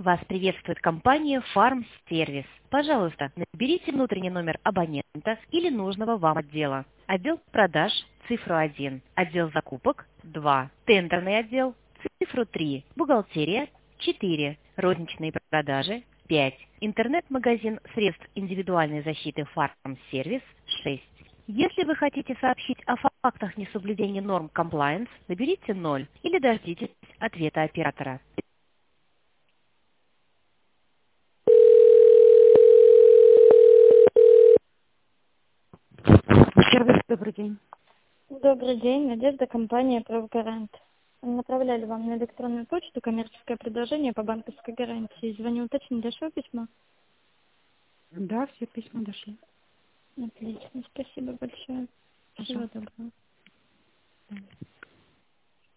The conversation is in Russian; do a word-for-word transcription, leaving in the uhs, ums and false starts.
Вас приветствует компания Farm Service. Пожалуйста, наберите внутренний номер абонента или нужного вам отдела. Отдел продаж – цифру один, отдел закупок – два, тендерный отдел – цифру три, бухгалтерия – четыре, розничные продажи – пять, интернет-магазин средств индивидуальной защиты Farm Service – шесть. Если вы хотите сообщить о фактах несоблюдения норм compliance, наберите ноль или дождитесь ответа оператора. Сервис, добрый день. Добрый день, Надежда, компания «Правгарант». Направляли вам на электронную почту коммерческое предложение по банковской гарантии. Звоню уточнить, дошло письмо? Да, все письма дошли. Отлично, спасибо большое. Всего Пожалуйста. доброго.